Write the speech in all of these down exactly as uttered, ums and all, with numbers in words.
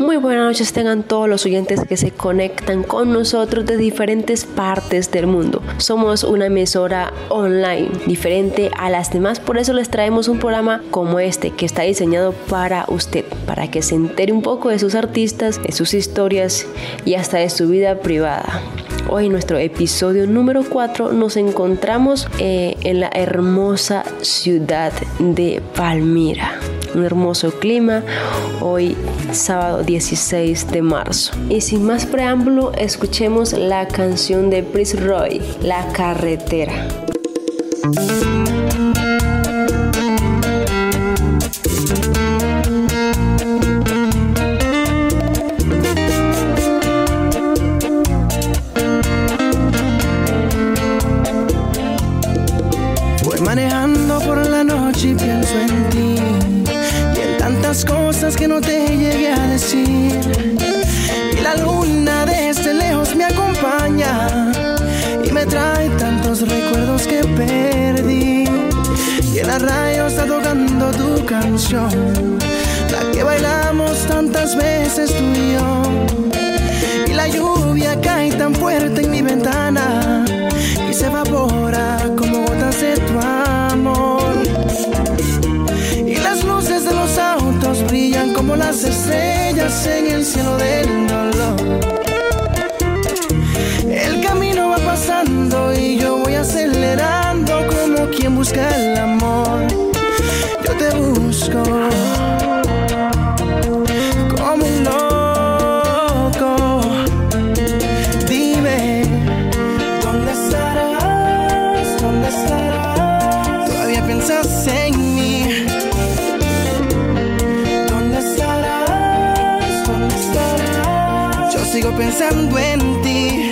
Muy buenas noches tengan todos los oyentes que se conectan con nosotros de diferentes partes del mundo. Somos una emisora online diferente a las demás, por eso les traemos un programa como este que está diseñado para usted, para que se entere un poco de sus artistas, de sus historias y hasta de su vida privada. Hoy en nuestro episodio número cuatro nos encontramos eh, en la hermosa ciudad de Palmira. Un hermoso clima, hoy sábado dieciséis de marzo. Y sin más preámbulo, escuchemos la canción de Prince Roy, La Carretera. Voy manejando por la noche y pienso en ti, tantas cosas que no te llegué a decir, y la luna desde lejos me acompaña y me trae tantos recuerdos que perdí, y en la radio está tocando tu canción, la que bailamos tantas veces tú y yo, y la lluvia cae tan fuerte en mi ventana y se evapora como gotas de tu amor. Las luces de los autos brillan como las estrellas en el cielo del dolor. El camino va pasando y yo voy acelerando como quien busca el amor. Yo te busco como un loco. Dime, ¿dónde estarás? ¿Dónde estarás? Todavía piensas en mí. Sigo pensando en ti.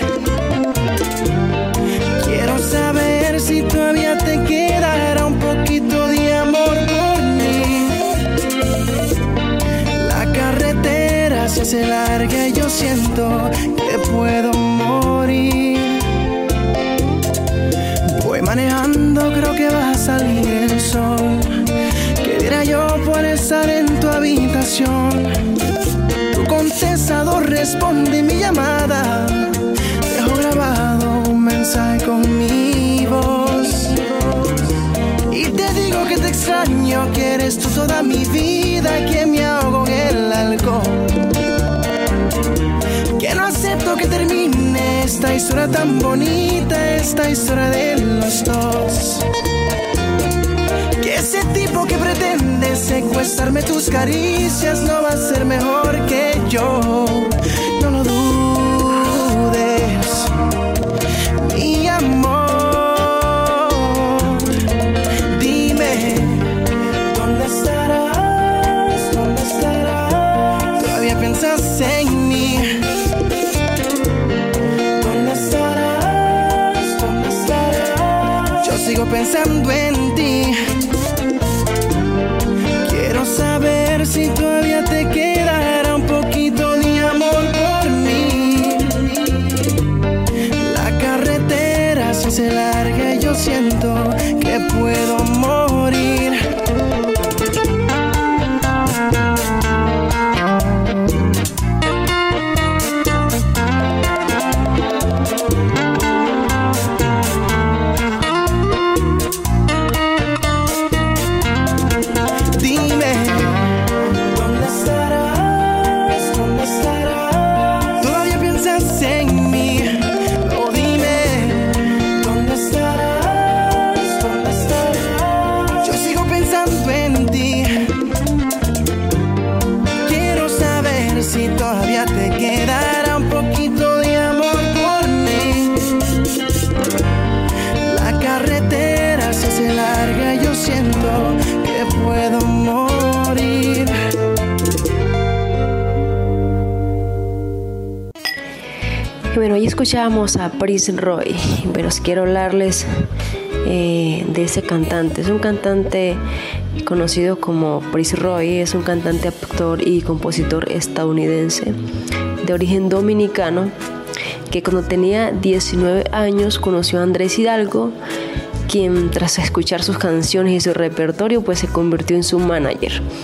Quiero saber si todavía te quedará un poquito de amor por mí. La carretera se hace larga y yo siento que puedo morir. Voy manejando, creo que va a salir el sol. ¿Qué diera yo por estar en tu habitación? Contestador responde mi llamada, dejo grabado un mensaje con mi voz y te digo que te extraño, que eres tú toda mi vida, que me ahogo en el alcohol, que no acepto que termine esta historia tan bonita, esta historia de los dos. Que ese tipo que pretende secuestrarme tus caricias no va a ser mejor que yo. No lo dudes, mi amor. Dime, ¿dónde estarás? ¿Dónde estarás? Todavía piensas en mí. ¿Dónde estarás? ¿Dónde estarás? Yo sigo pensando en ti. Quiero saber si todavía te quedará un poquito de amor por mí. La carretera se hace larga y yo siento que puedo morir. Bueno, hoy escuchábamos a Prince Roy, pero quiero hablarles eh, de ese cantante. Es un cantante conocido como Prince Roy, es un cantante, actor y compositor estadounidense de origen dominicano que cuando tenía diecinueve años conoció a Andrés Hidalgo, quien tras escuchar sus canciones y su repertorio pues se convirtió en su manager.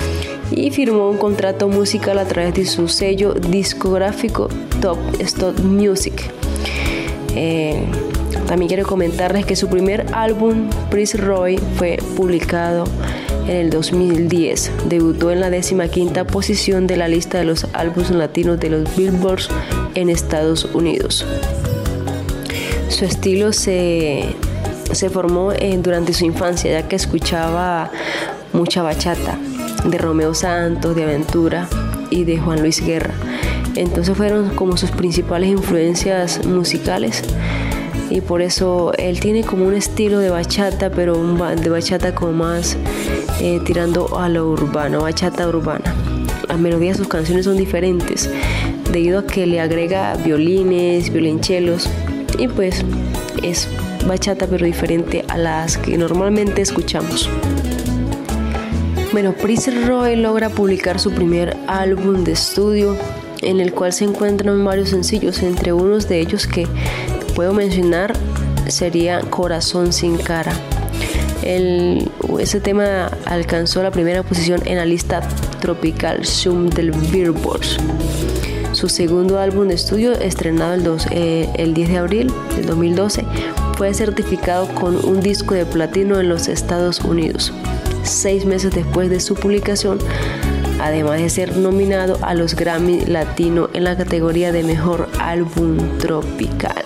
y firmó un contrato musical a través de su sello discográfico Top Stop Music. Eh, también quiero comentarles que su primer álbum, Prince Roy, fue publicado en el dos mil diez. Debutó en la décima quinta posición de la lista de los álbumes latinos de los Billboard en Estados Unidos. Su estilo se, se formó eh, durante su infancia, ya que escuchaba mucha bachata de Romeo Santos, de Aventura y de Juan Luis Guerra. Entonces fueron como sus principales influencias musicales, y por eso él tiene como un estilo de bachata, pero un ba- de bachata como más eh, tirando a lo urbano, bachata urbana. Las melodías de sus canciones son diferentes debido a que le agrega violines, violonchelos, y pues es bachata pero diferente a las que normalmente escuchamos. Bueno, Prince Roy logra publicar su primer álbum de estudio, en el cual se encuentran varios sencillos. Entre unos de ellos que puedo mencionar sería Corazón sin cara. El, ese tema alcanzó la primera posición en la lista Tropical Zoom del Billboard. Su segundo álbum de estudio, estrenado el, dos, eh, el diez de abril del dos mil doce, fue certificado con un disco de platino en los Estados Unidos, seis meses después de su publicación, además de ser nominado a los Grammy Latino en la categoría de Mejor Álbum Tropical.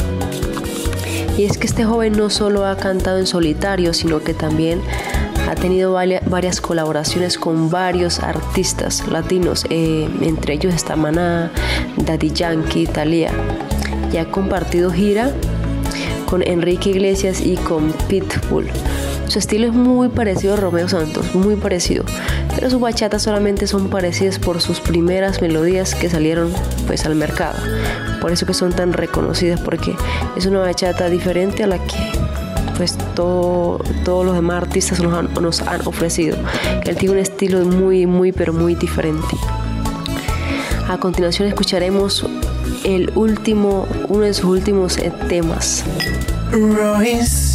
Y es que este joven no solo ha cantado en solitario, sino que también ha tenido varias colaboraciones con varios artistas latinos, eh, entre ellos está Maná, Daddy Yankee, Thalía. Y ha compartido gira con Enrique Iglesias y con Pitbull. Su estilo es muy parecido a Romeo Santos, muy parecido, pero sus bachatas solamente son parecidas por sus primeras melodías que salieron pues al mercado. Por eso que son tan reconocidas, porque es una bachata diferente a la que pues todo, todos los demás artistas nos han, nos han ofrecido. Él tiene un estilo muy, muy, pero muy diferente. A continuación escucharemos el último, uno de sus últimos eh, temas. Royce.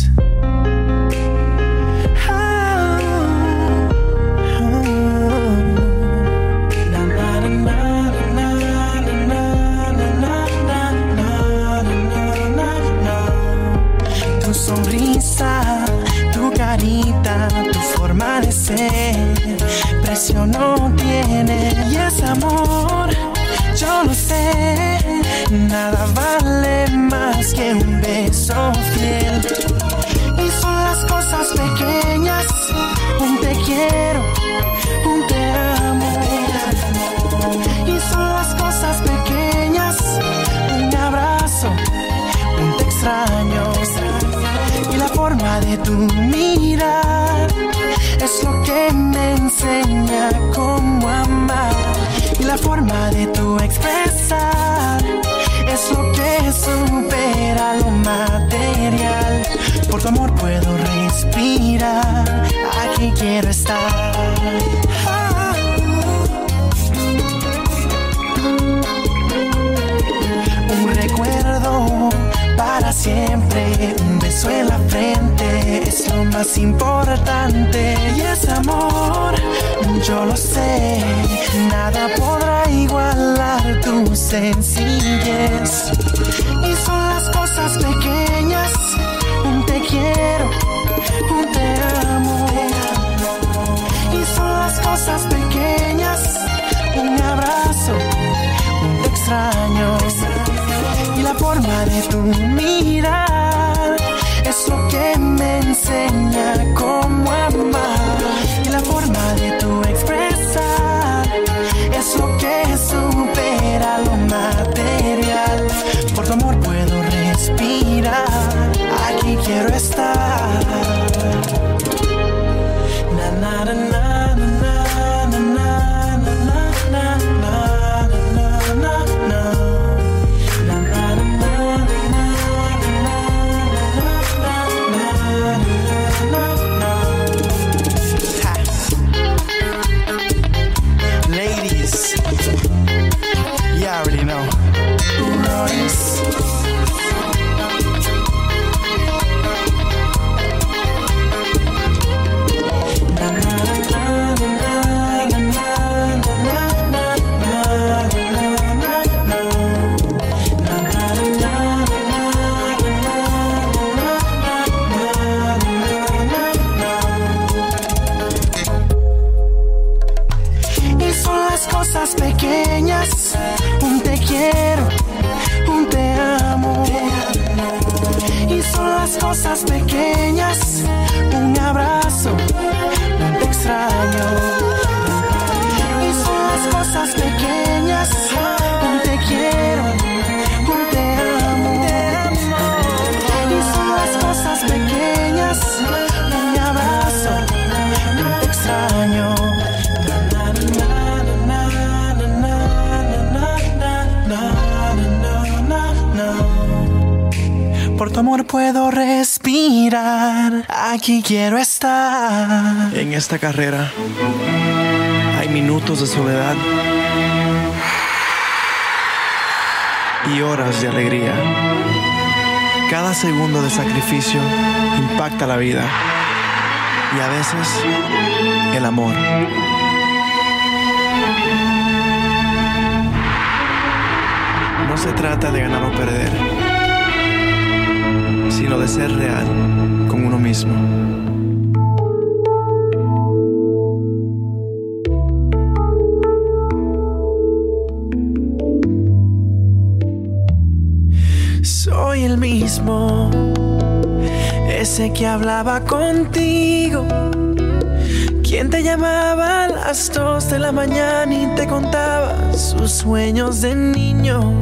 Tu forma de ser, precio no tiene, y es amor, yo lo sé, nada vale más que un beso fiel. Y son las cosas pequeñas, un te quiero, un te amo. Y son las cosas pequeñas, un abrazo, un te extraño. Y la forma de tu mirar es lo que me enseña cómo amar. Y la forma de tu expresar es lo que supera lo material. Por tu amor puedo respirar, aquí quiero estar. Un recuerdo para siempre, un beso en la frente es lo más importante. Y es amor, yo lo sé, nada podrá igualar tu sencillez. Y son las cosas pequeñas, un te quiero, un te amo. Y son las cosas pequeñas, un abrazo, un te extraño. Y la forma de tu mirar es lo que me enseña cómo amar. Y la forma de tu expresar es lo que supera lo material. Por tu amor puedo respirar, aquí quiero estar. Na na na na na na na na na na na na. las cosas pequeñas, un te quiero, un te amo. Y son las cosas pequeñas, un abrazo, un te extraño. Y son las cosas pequeñas, un te quiero, un te amo. Y son las cosas pequeñas, un abrazo, un te extraño. Por tu amor puedo respirar, aquí quiero estar. En esta carrera hay minutos de soledad y horas de alegría. Cada segundo de sacrificio impacta la vida y a veces el amor. No se trata de ganar o perder, sino de ser real con uno mismo. Soy el mismo, ese que hablaba contigo, quien te llamaba a las dos de la mañana y te contaba sus sueños de niño.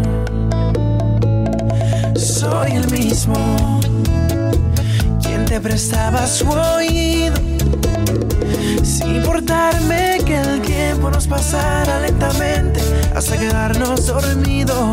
Soy el mismo, quien te prestaba su oído, sin importarme que el tiempo nos pasara lentamente hasta quedarnos dormidos.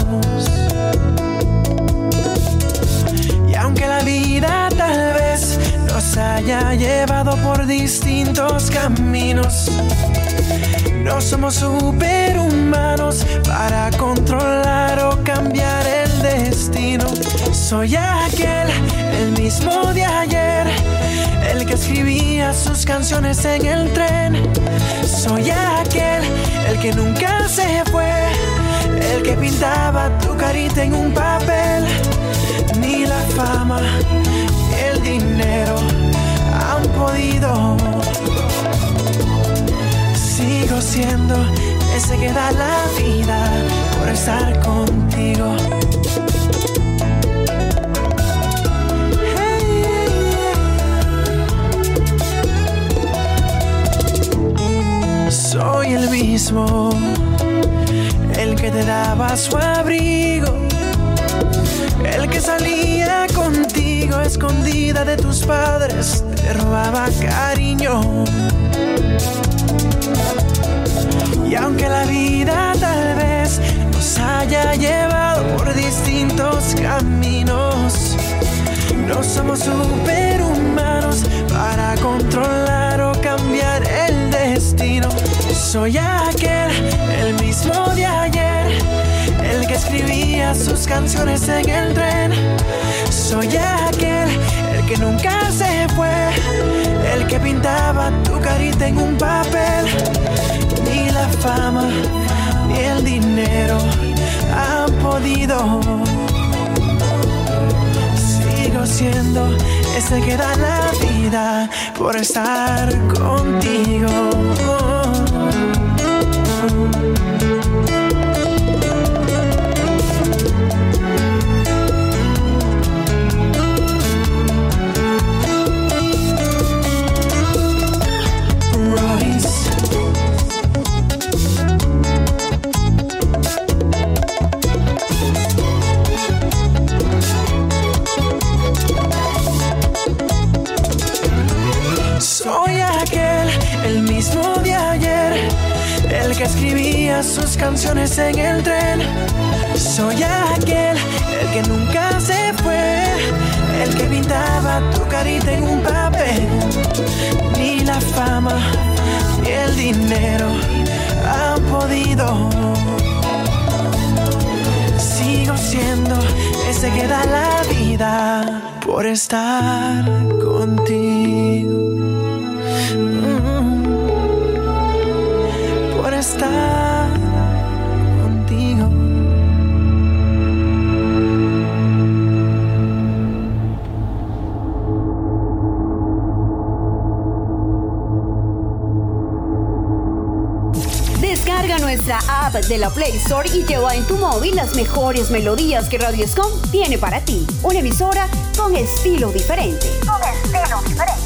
Y aunque la vida tal vez nos haya llevado por distintos caminos, no somos superhumanos para controlar o cambiar el destino. Soy aquel, el mismo de ayer, el que escribía sus canciones en el tren. Soy aquel, el que nunca se fue, el que pintaba tu carita en un papel. Ni la fama ni el dinero han podido. Sigo siendo ese que da la vida por estar contigo. Soy el mismo, el que te daba su abrigo, el que salía contigo escondida de tus padres, te robaba cariño. Y aunque la vida tal vez nos haya llevado por distintos caminos, no somos superhumanos para controlar o cambiar el destino. Soy aquel, el mismo de ayer, el que escribía sus canciones en el tren. Soy aquel, el que nunca se fue, el que pintaba tu carita en un papel. Ni la fama ni el dinero han podido. Sigo siendo ese que da la vida por estar contigo. Soy aquel, el mismo de ayer, el que escribía sus canciones en el tren. Soy aquel, el que nunca se fue, el que pintaba tu carita en un papel. Ni la fama ni el dinero han podido. Sigo siendo ese que da la vida por estar contigo. Por estar contigo. Descarga nuestra nuestra app de la Play Store y lleva en tu móvil las mejores melodías que Radio Escom tiene para ti. Una emisora con estilo diferente. Con estilo diferente.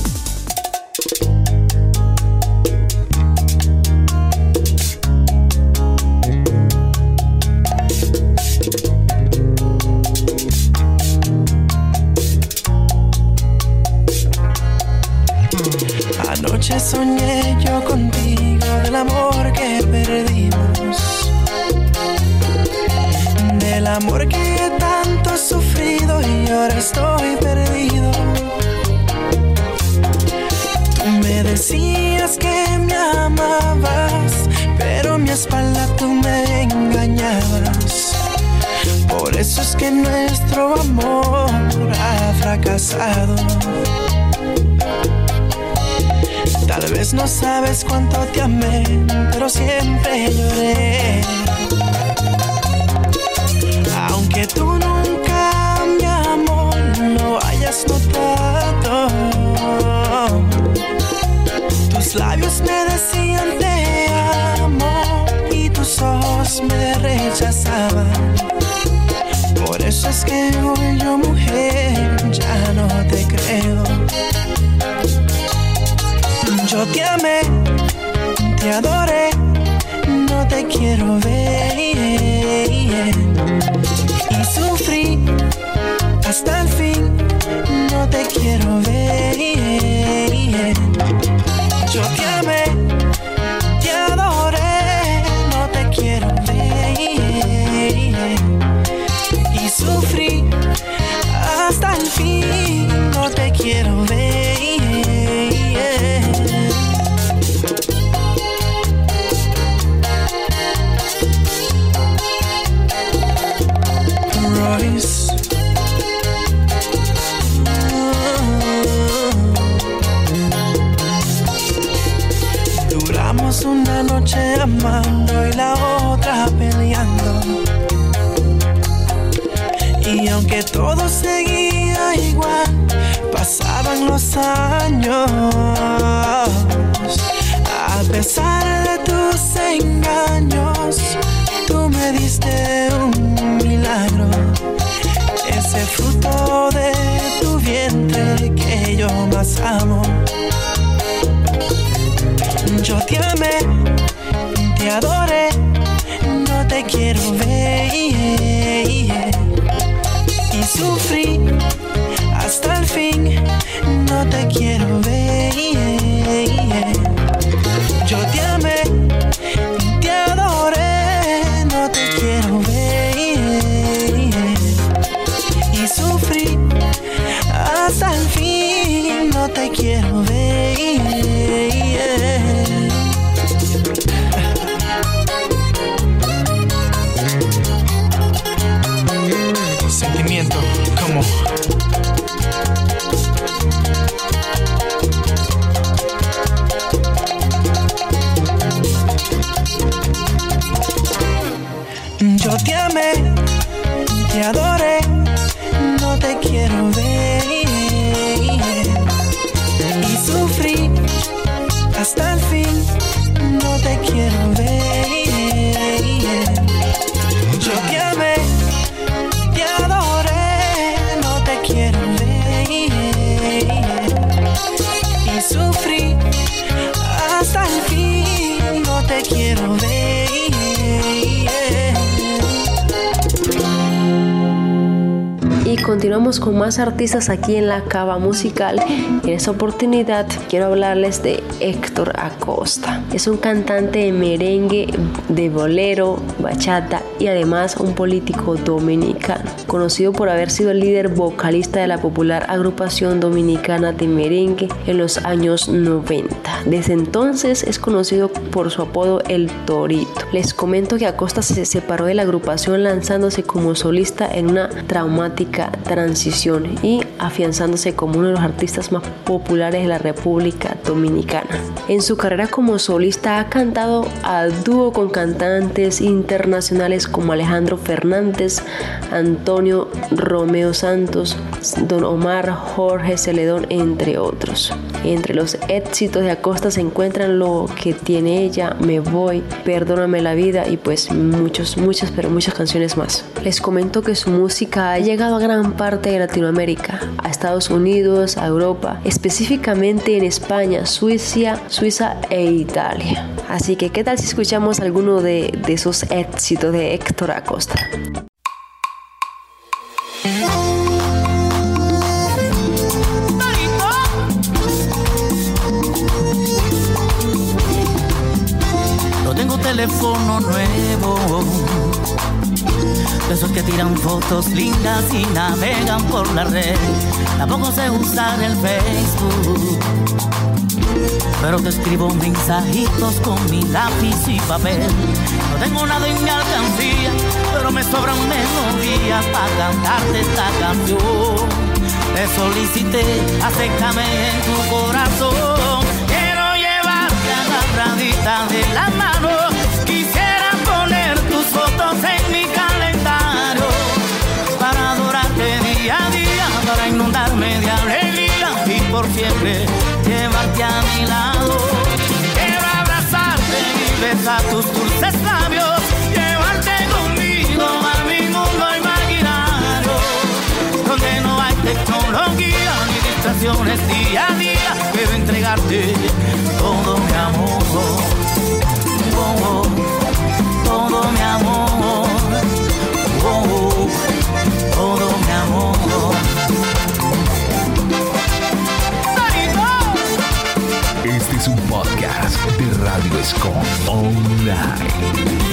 Anoche soñé yo contigo del amor que perdimos, del amor que tanto he sufrido y ahora estoy perdido. Tú me decías que me amabas, pero a mi espalda tú me engañabas. Por eso es que nuestro amor ha fracasado. Tal vez no sabes cuánto te amé, pero siempre lloré. Aunque tú nunca, mi amor, lo hayas notado, tus labios me decían te amo y tus ojos me rechazaban. Por eso es que hoy yo, mujer, ya no te creo. Yo te amé, te adoré, no te quiero ver. Y sufrí hasta el fin, no te quiero ver. Yo te amé, te adoré, no te quiero ver. Y sufrí hasta el fin, no te quiero ver. Duramos una noche amando y la otra peleando, y aunque todo seguía igual, pasaban los años. A pesar de tus engaños, tú me diste un milagro, ese fruto de tu vientre que yo más amo. Yo te amé, te adoré, no te quiero ver. Y sufrí hasta el fin, no te quiero ver. Yo te amé, te adoré, no te quiero ver. Y sufrí hasta el fin, no te quiero ver. Sentimiento como yo te amé, te adoré, no te quiero ver. Y sufrí hasta el fin, no te quiero ver. Yo te amé, te adoré, no te quiero ver. Y sufrí hasta el fin, no te quiero ver. Y continuamos con más artistas aquí en la Cava Musical. En esta oportunidad quiero hablarles de Héctor Acosta. Es un cantante de merengue, de bolero, bachata y además un político dominicano, conocido por haber sido el líder vocalista de la popular agrupación dominicana de merengue en los años noventa. Desde entonces es conocido por su apodo El Torito. Les comento que Acosta se separó de la agrupación lanzándose como solista en una traumática transición y afianzándose como uno de los artistas más populares de la República Dominicana. En su carrera como solista ha cantado a dúo con cantantes internacionales como Alejandro Fernández, Antonio Romeo Santos, Don Omar, Jorge Celedón, entre otros. Entre los éxitos de Acosta se encuentran Lo que tiene ella, Me voy, Perdóname la vida y pues muchos, muchas, pero muchas canciones más. Les comento que su música ha llegado a gran parte de Latinoamérica, a Estados Unidos, a Europa, específicamente en España, Suiza, Suiza e Italia. Así que, ¿qué tal si escuchamos alguno de, de esos éxitos de Héctor Acosta? No tengo teléfono nuevo, de esos que tiran fotos lindas y navegan por la red. Tampoco sé usar el Facebook, pero te escribo mensajitos con mi lápiz y papel. No tengo nada en mi alcancía, pero me sobran melodías para cantarte esta canción. Te solicité, acércame en tu corazón. Quiero llevarte agarradita de la mano. Quisiera poner tus fotos en mi calendario para adorarte día a día, para inundarme de alegría y por siempre llevarte a mi lado. Quiero abrazarte y besar tus dulces labios, llevarte conmigo a mi mundo imaginario, donde no hay tecnología ni distracciones día a día. Quiero entregarte todo mi amor, oh, oh, todo mi amor, oh, oh, todo mi amor. Este es un podcast de Radio Escom Online.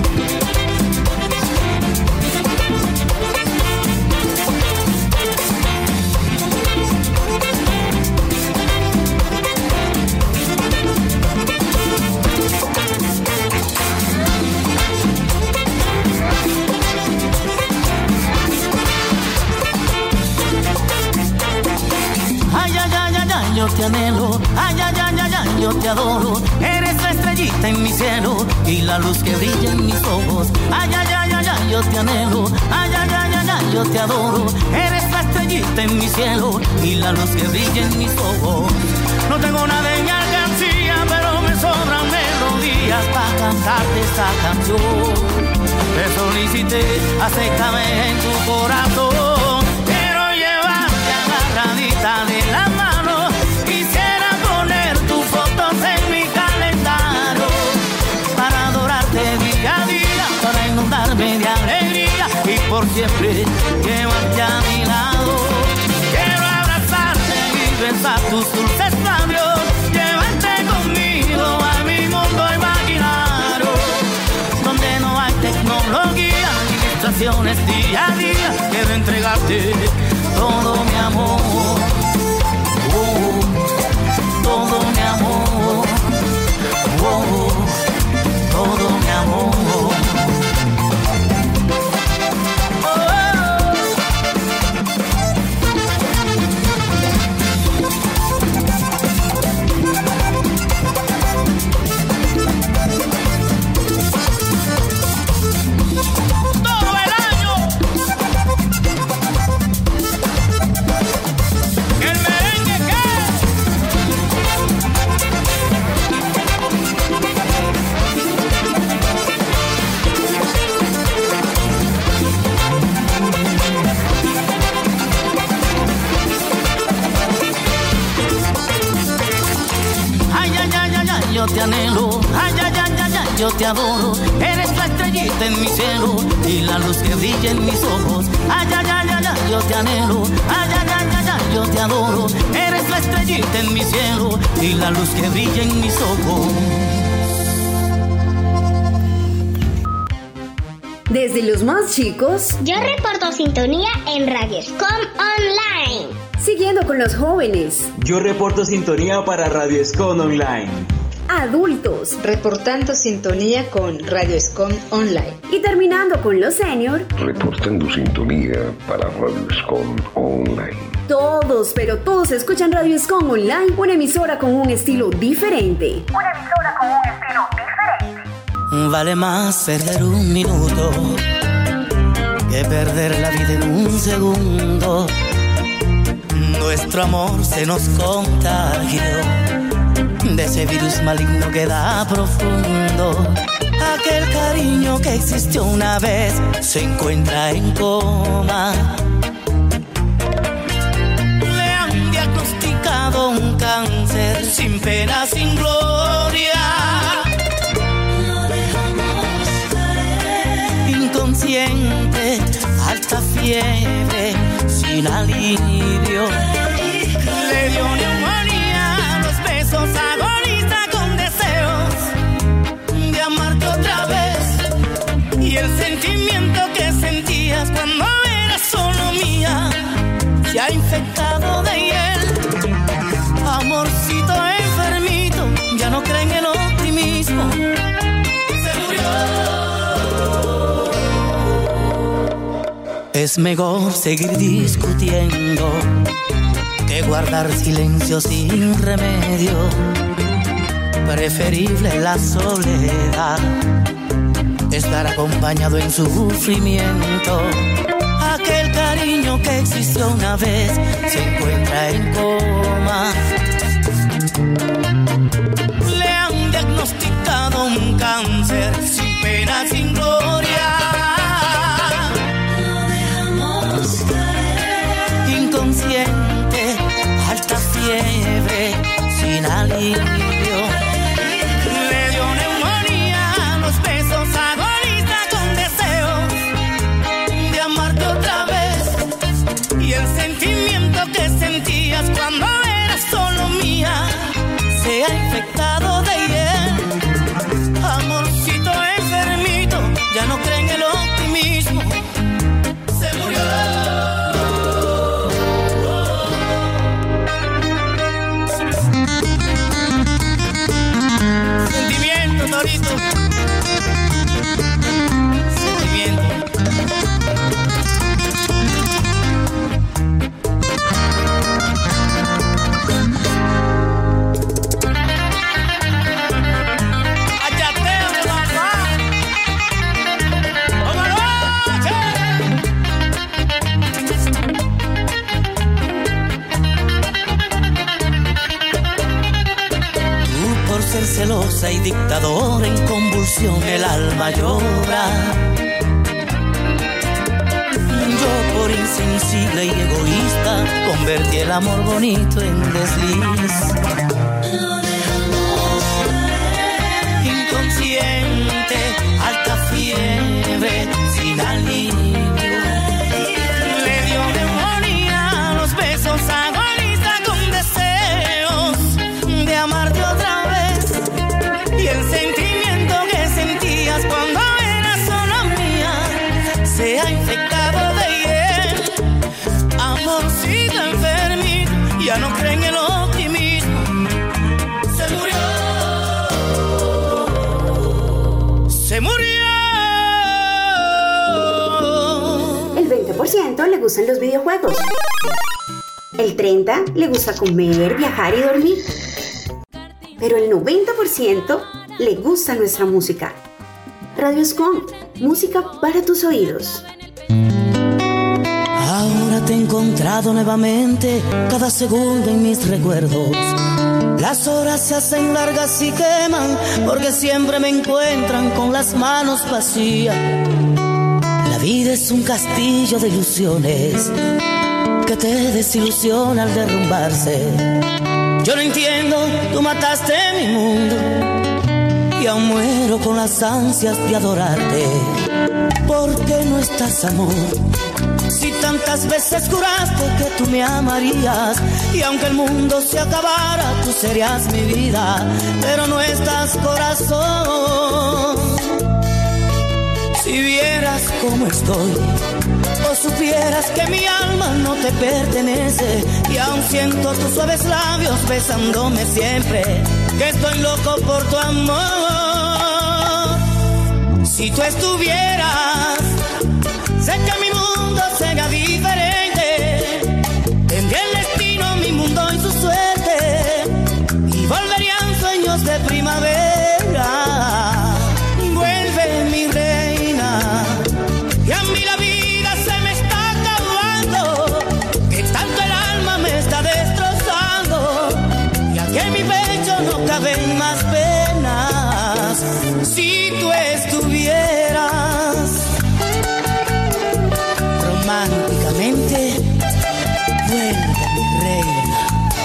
Yo te anhelo, ay, ay, ay, ay, ay, yo te adoro. Eres la estrellita en mi cielo y la luz que brilla en mis ojos. Ay, ay, ay, ay, ay, yo te anhelo, ay, ay, ay, ay, ay, yo te adoro. Eres la estrellita en mi cielo y la luz que brilla en mis ojos. No tengo nada en mi alcancía, pero me sobran melodías para cantarte esta canción. Te solicité, acércame en tu corazón. Quiero llevarte agarradita de la mano. De alegría y por siempre llevarte a mi lado. Quiero abrazarte y besar tus dulces labios, llevarte conmigo a mi mundo imaginario, donde no hay tecnología ni distracciones día a día. Quiero entregarte todo mi amor, oh, todo mi amor, oh, todo mi amor. Yo te anhelo, ay, ay, ay, ay, ay, yo te adoro. Eres la estrellita en mi cielo y la luz que brilla en mis ojos. Ay, ay, ay, ay, ay, yo te anhelo, ay, ay, ay, ay, ay, yo te adoro. Eres la estrellita en mi cielo y la luz que brilla en mis ojos. Desde los más chicos, yo reporto sintonía en Radio Escom Online. Siguiendo con los jóvenes, yo reporto sintonía para Radio Escom Online. adultos. Reportando sintonía con Radio Escom Online. Y terminando con los senior. Reportando sintonía para Radio Escom Online. Todos, pero todos escuchan Radio Escom Online, una emisora con un estilo diferente. Una emisora con un estilo diferente. Vale más perder un minuto que perder la vida en un segundo. Nuestro amor se nos contagió de ese virus maligno que da profundo. Aquel cariño que existió una vez se encuentra en coma. Le han diagnosticado un cáncer sin pena, sin gloria. Lo dejamos caer. Inconsciente, alta fiebre, sin alivio. Le dio neumonía, los besos agoniza con deseos de amarte otra vez. Y el sentimiento que sentías cuando eras solo mía se ha infectado de hiel. Amorcito enfermito, ya no cree en el optimismo. Se murió. Es mejor seguir discutiendo que guardar silencio sin remedio. Preferible la soledad, estar acompañado en sufrimiento. Aquel cariño que existió una vez se encuentra en coma. Le han diagnosticado un cáncer sin pena, sin gloria. Lo dejamos caer. Inconsciente, alta fiebre, sin alivio. Le dio neumonía, los besos agoniza con deseos de amarte otra vez. Y el sentimiento que sentías cuando eras solo mía se ha infectado de hiel. Amorcito enfermito, ya no cree en el optimismo. Se murió. Sentimiento, Torito. Sentimiento. Ser celosa y dictadora, en convulsión el alma llora. Yo por insensible y egoísta convertí el amor bonito en desliz. Inconsciente, alta fiebre, sin alivio. Le dio neumonía, los besos agoniza con deseos de amarte otra vez. Y el sentimiento que sentías cuando eras solo mía se ha infectado de hiel. Amorcito enfermito, ya no cree en el optimismo. Se murió. Se murió. El veinte por ciento le gustan los videojuegos. El treinta por ciento le gusta comer, viajar y dormir. Pero el noventa por ciento le gusta nuestra música. Radio Escom, música para tus oídos. Ahora te he encontrado nuevamente, cada segundo en mis recuerdos. Las horas se hacen largas y queman, porque siempre me encuentran con las manos vacías. La vida es un castillo de ilusiones que te desilusiona al derrumbarse. Yo no entiendo, tú mataste mi mundo y aún muero con las ansias de adorarte. ¿Por qué no estás, amor? Si tantas veces juraste que tú me amarías, y aunque el mundo se acabara, tú serías mi vida, pero no estás, corazón. Si vieras cómo estoy, o supieras que mi alma no te pertenece, y aún siento tus suaves labios besándome siempre, que estoy loco por tu amor. Si tú estuvieras, sé que mi mundo sería diferente. Tendría el destino, mi mundo y su suerte, y volverían sueños de primavera. Vuelve mi reina, y a mí la vida se me está acabando, que tanto el alma me está destrozando, y aquí en mi pecho no caben más penas. Si tú estuvieras románticamente, vuelve mi reina.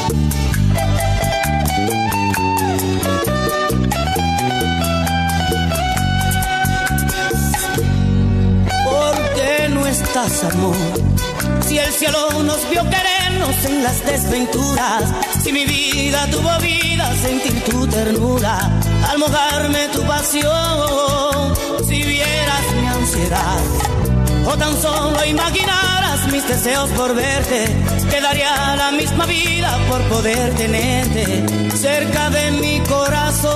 ¿Por qué no estás, amor? Si el cielo nos vio querernos en las desventuras, si mi vida tuvo vida, sentir tu ternura, al mojarme tu pasión, si vieras mi ansiedad, o tan solo imaginaras mis deseos por verte, te daría la misma vida por poder tenerte cerca de mi corazón.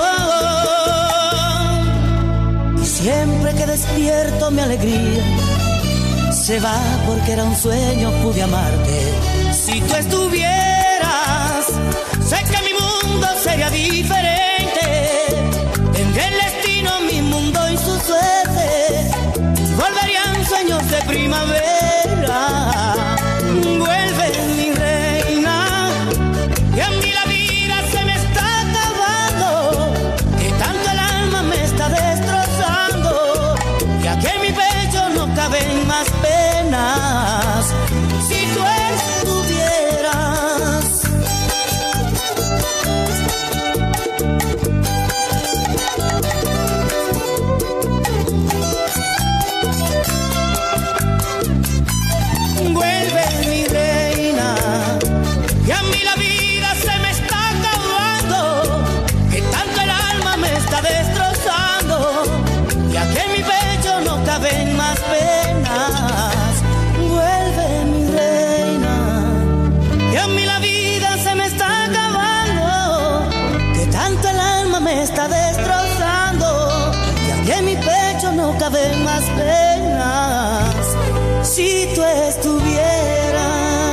Y siempre que despierto mi alegría se va porque era un sueño, pude amarte. Si tú estuvieras, sé que mi mundo sería diferente. Tendría el destino, mi mundo y su suerte, volverían sueños de primavera. Vuelve mi reina, y a mí la vida se me está acabando, que tanto el alma me está destrozando, y aquí en mi pecho no caben más penas. Si tú estuvieras, vuelve mi reina, y a mí la vida se me está acabando, que tanto el alma me está destrozando, y aquí en mi pecho no caben más penas. Vuelve mi reina, y a mí la vida se me está acabando, que tanto el alma me está destrozando, y aquí en mi pecho no caben más penas. Si tú estuvieras.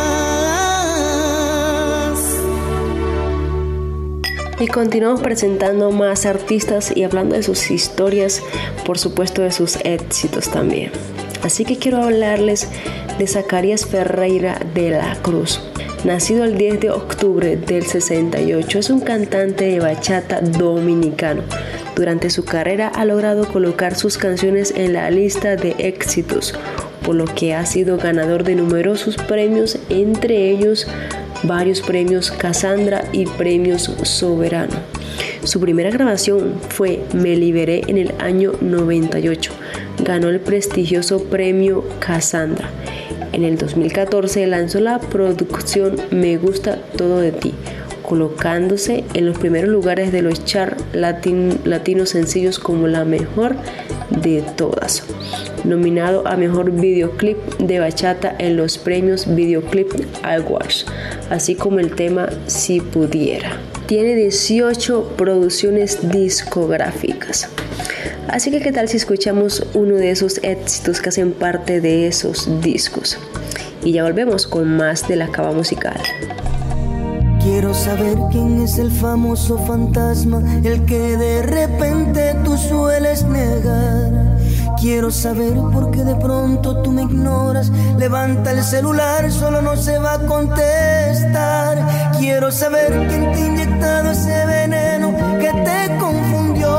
Y continuamos presentando más artistas y hablando de sus historias, por supuesto de sus éxitos también. Así que quiero hablarles de Zacarías Ferreira de la Cruz. Nacido el diez de octubre del sesenta y ocho, es un cantante de bachata dominicano. Durante su carrera ha logrado colocar sus canciones en la lista de éxitos, por lo que ha sido ganador de numerosos premios, entre ellos varios premios Casandra y premios Soberano. Su primera grabación fue Me Liberé en el año noventa y ocho. Ganó el prestigioso premio Casandra. En el dos mil catorce lanzó la producción Me Gusta Todo de Ti, colocándose en los primeros lugares de los charts latin, latinos sencillos como la mejor de todas. Nominado a Mejor Videoclip de Bachata en los premios Videoclip Awards, así como el tema Si Pudiera. Tiene dieciocho producciones discográficas. Así que qué tal si escuchamos uno de esos éxitos que hacen parte de esos discos. Y ya volvemos con más de La Cava Musical. Quiero saber quién es el famoso fantasma, el que de repente tú sueles negar. Quiero saber por qué de pronto tú me ignoras. Levanta el celular, solo no se va a contestar. Quiero saber quién te ha inyectado ese veneno que te confundió.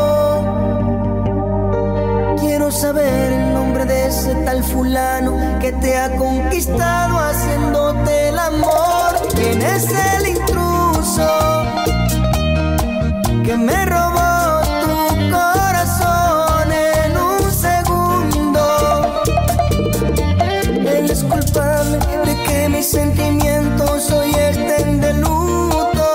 Quiero saber el nombre de ese tal fulano que te ha conquistado haciéndote el amor. ¿Quién es el intruso que me robó tu corazón en un segundo? Él es culpable de que mis sentimientos hoy estén de luto.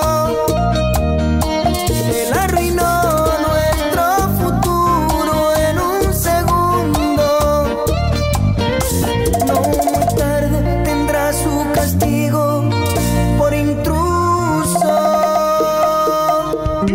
Él arruinó nuestro futuro en un segundo. No muy tarde tendrá su castigo por intruso.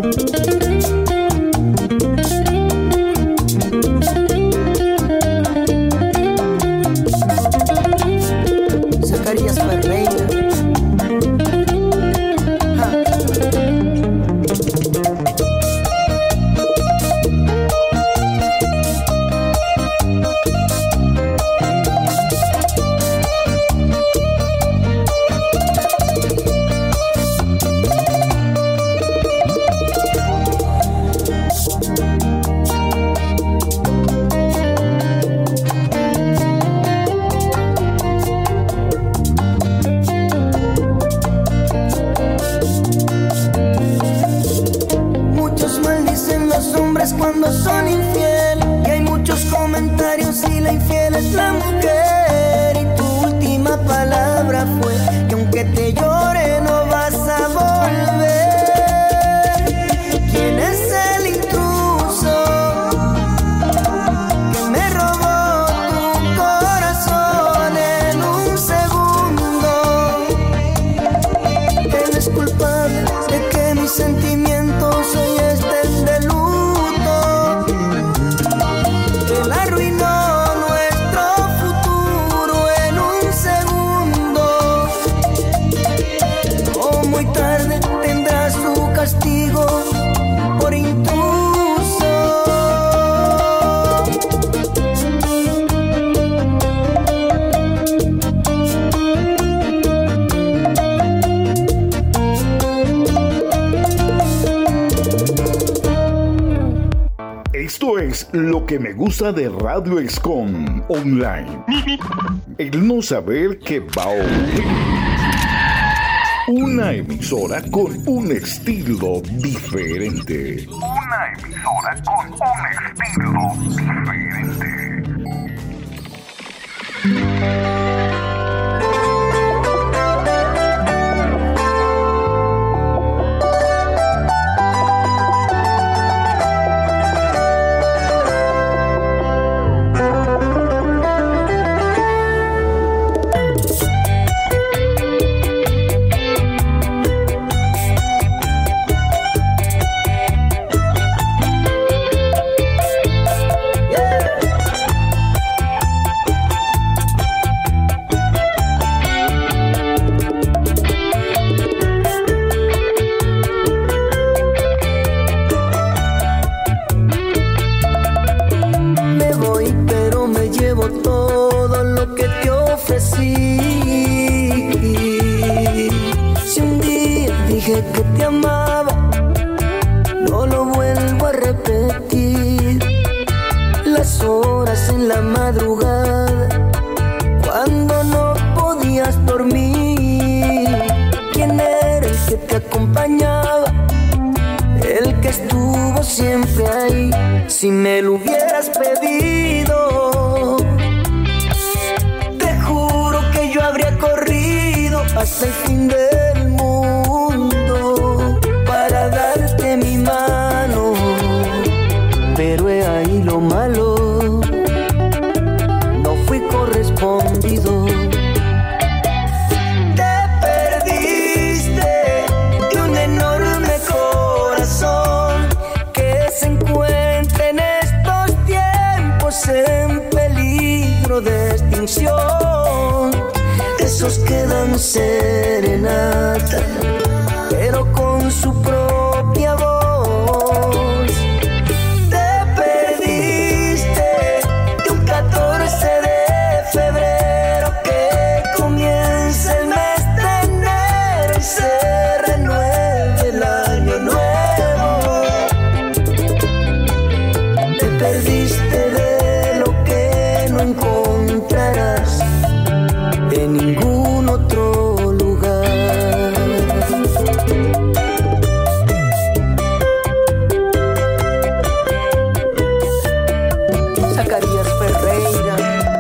eres la mujer y tu última palabra fue que aunque te llore no vas a volver. ¿Quién es el intruso que me robó tu corazón en un segundo? Él es culpable de que mis sentimientos hoy estén de luto. Él arruinó nuestro futuro en un segundo. Oh, muy tarde tendrá su castigo por intruso. Esto es lo que me gusta de Radio Excom Online. El no saber que va a ocurrir. Una emisora con un estilo diferente. Una emisora con un estilo diferente. Si me lo hubieras pedido, te juro que yo habría corrido hasta el fin del mundo para darte mi mano. Pero he ahí lo malo, no fui correspondido. Te perdiste de un enorme corazón que se encuentra en estos tiempos en peligro de extinción. Esos que dan serenata, pero con su propia voz. Te perdiste de un catorce de febrero que comienza el mes de enero y se renueve el año nuevo. Te perdiste de lo que no encontrarás en ningún otro lugar. Zacarías Ferreira.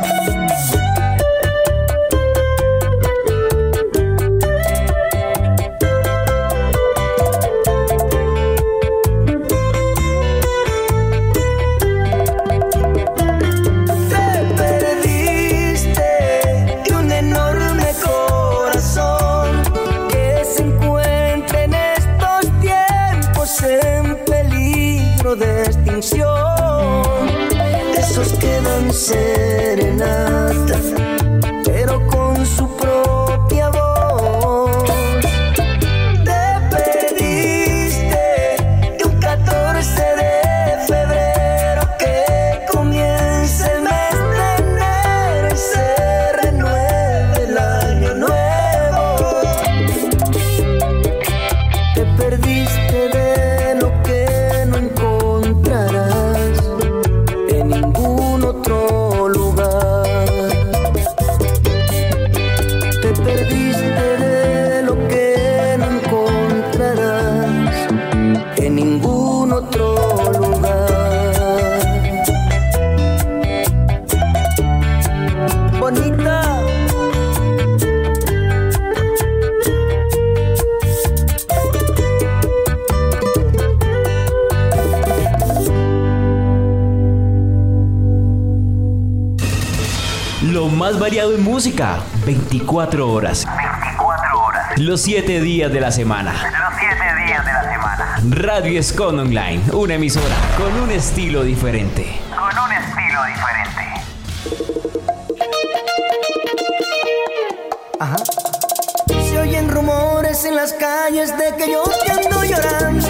De extinción, esos que dan serenata, pero con su propia voz. Te perdiste de un catorce de febrero que comienza el mes de enero y se renueve el año nuevo. Te perdiste de lo que no encontrarás en ningún otro lugar. Te perdiste de lo que no encontrarás en ningún otro lugar. Lo más variado en música, veinticuatro horas. veinticuatro horas. Los siete días de la semana. Los siete días de la semana. Radio Escon Online, una emisora con un estilo diferente. Con un estilo diferente. Ajá. Se oyen rumores en las calles de que yo te ando llorando.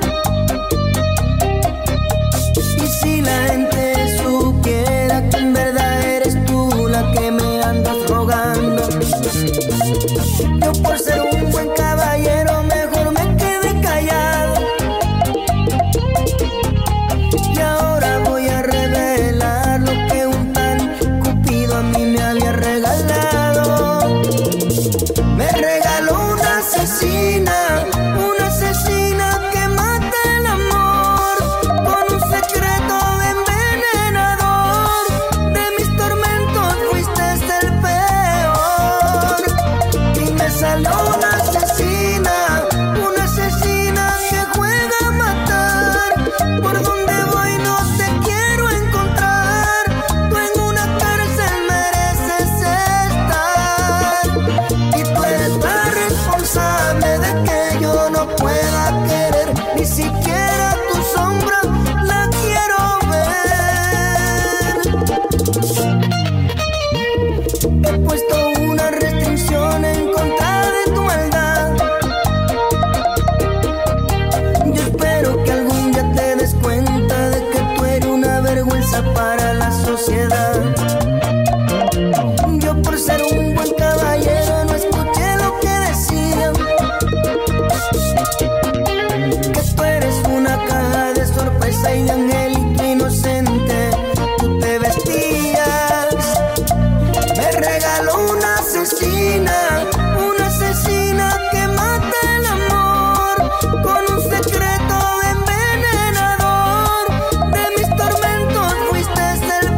Y si la gente supiera que en verdad eres tú la que me andas rogando, yo por ser un buen caballero mejor me quedé callado. Y ahora voy a revelar lo que un tal Cupido a mí me había regalado. Me regaló una asesina, una asesina que mata el amor, con un secreto envenenador. De mis tormentos fuiste el peor. Y me salió una asesina, una asesina que juega a matar. Por donde voy no te quiero encontrar. Tú en una cárcel mereces estar. Y tú eres la responsable de que yo no pueda querer. Ni siquiera tu sombra la quiero ver. He puesto una restricción en contra de tu maldad. Yo espero que algún día te des cuenta de que tú eres una vergüenza para la sociedad. Yo por ser un buen caballero no escuché lo que decían, que tú eres una caja de sorpresa y de angelito inocente tú te vestías. Me regaló una asesina, una asesina que mata el amor, con un secreto envenenador. De mis tormentos fuiste el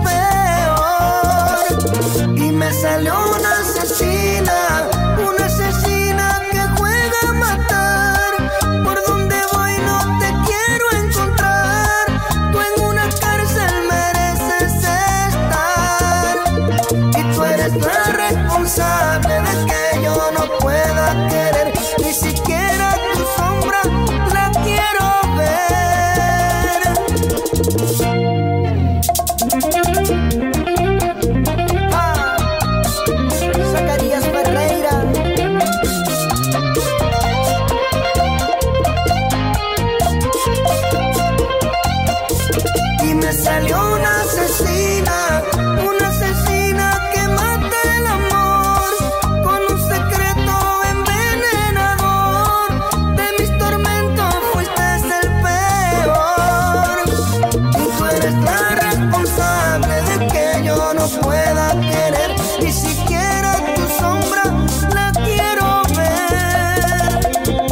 peor. Y me salió una asesina, una asesina que juega a matar. Por donde voy no te quiero encontrar. Tú en una cárcel mereces estar. Y tú eres la responsable de que yo no pueda querer. Ni siquiera tu sombra la quiero ver. Ah, Zacarías Ferreira. Y me salió una asesina, una asesina que mata el amor, con un secreto envenenador. De mis tormentos fuiste el peor. Y tú eres la responsable de que yo no pueda querer. Ni siquiera tu sombra la quiero ver.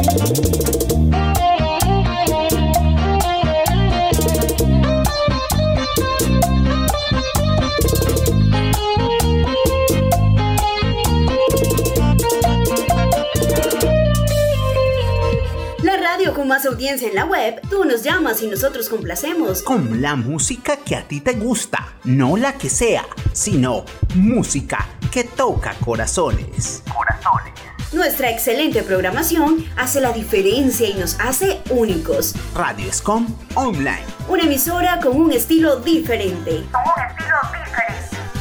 La radio con más audiencia en la web, tú nos llamas y nosotros complacemos. Con la música que a ti te gusta, no la que sea, sino música que toca corazones. Corazones. Nuestra excelente programación hace la diferencia y nos hace únicos. Radio Escom Online. Una emisora con un estilo diferente. Con un estilo diferente.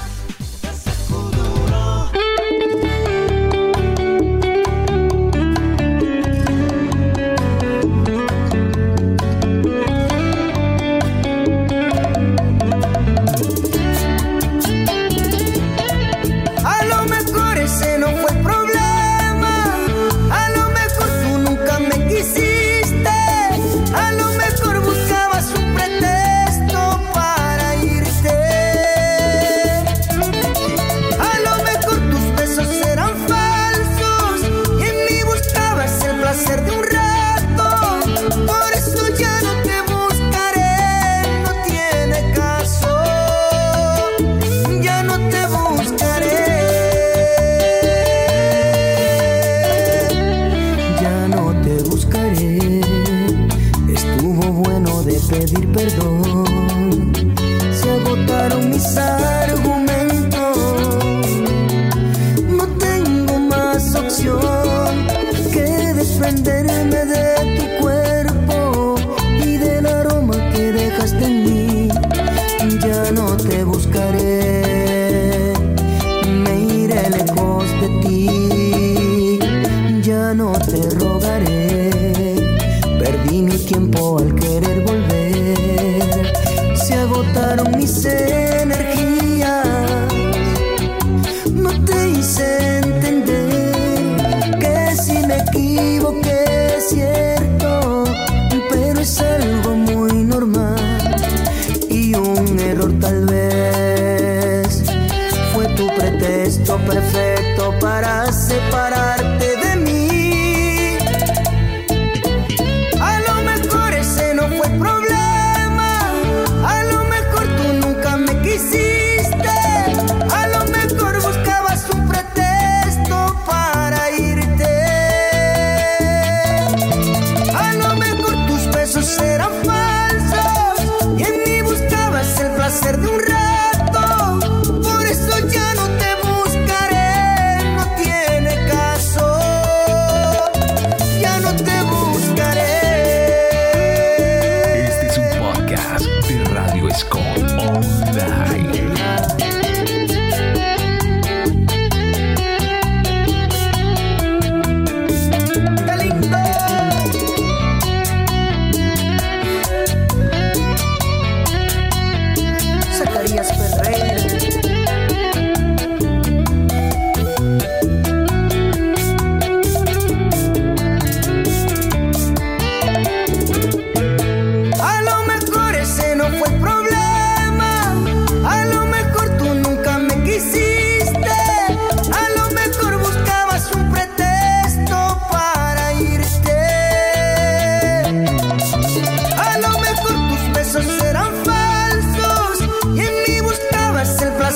A lo mejor ese no fue el problema. A lo mejor tú nunca me quisiste. A lo mejor buscabas un pretexto para irte.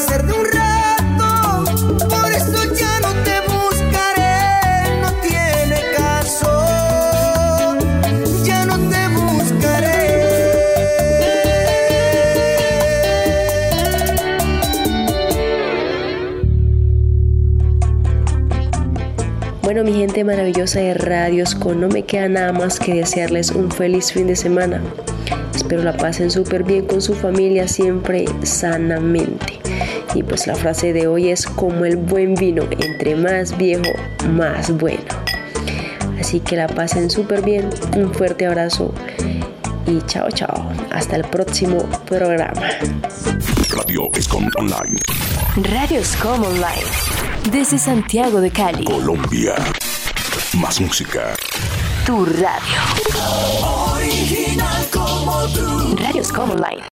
ser de un rato, por eso ya no te buscaré, no tiene caso, ya no te buscaré. Bueno, mi gente maravillosa de Radio Escon, no me queda nada más que desearles un feliz fin de semana. Espero la pasen súper bien con su familia, siempre sanamente. Y pues la frase de hoy es: como el buen vino, entre más viejo, más bueno. Así que la pasen súper bien, un fuerte abrazo y chao chao, hasta el próximo programa. Radio Escon Online. Radio Escon Online, desde Santiago de Cali, Colombia. Más música. Tu radio. Original como tú. Radio Escon Online.